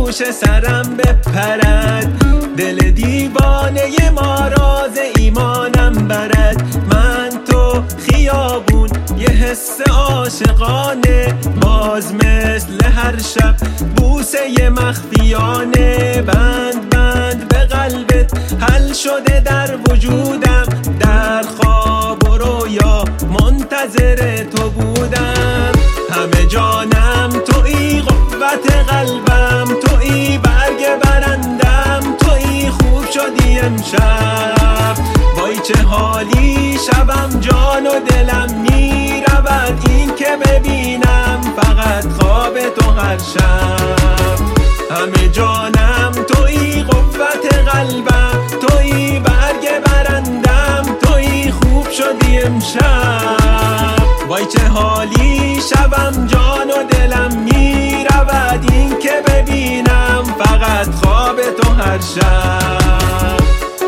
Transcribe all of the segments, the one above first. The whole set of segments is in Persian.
گوش سرم بپرد، دل دیوانه ما راز ایمانم برد. من تو خیابون یه حس عاشقانه، باز مثل هر شب بوسه مخفیانه. بند بند به قلبت حل شده در وجودم، در خواب و رویا منتظر تو بودم. همه جانم تویی، قوت قلبم تویی، برگ برندم تویی، خوب شدی امشب. وای چه حالی شبم، جان و دلم می رود، این که ببینم فقط خواب تو هر شب. همه جانم تویی، قوت قلبم تویی، برگ برندم تویی، خوب شدی امشب. وای چه حالی شبم، جان و دلم می رود، این که ببینم فقط خواب تو هر شب.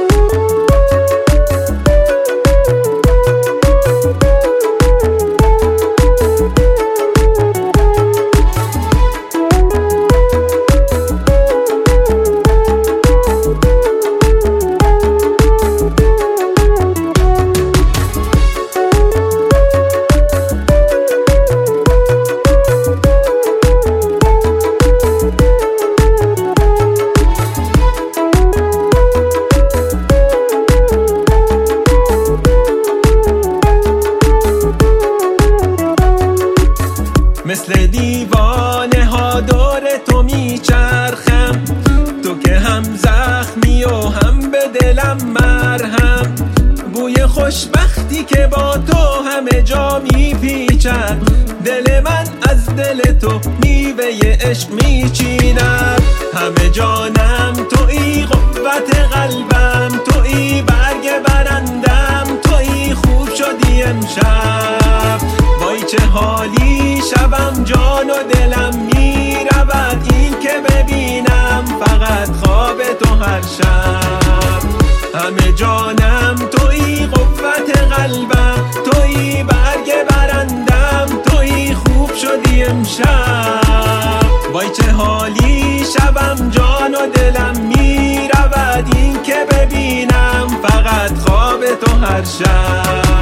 مثل دیوانه ها دور تو میچرخم، تو که هم زخمی و هم به دلم مرهم. بوی خوشبختی که با تو همه جا میپیچد، دل من از دل تو میوه عشق میچیند. همه جانم تویی، قوت قلبم تویی، برگ برندم تویی، خوب شدی امشب. وای چه حالی شبم، جان و دلم می رود، این که ببینم فقط خواب تو هر شب. همه جانم تویی، قوت قلبم تویی، برگ برندم تویی، خوب شدی امشب. وای چه حالی شبم، جان و دلم می رود، این که ببینم فقط خواب تو هر شب.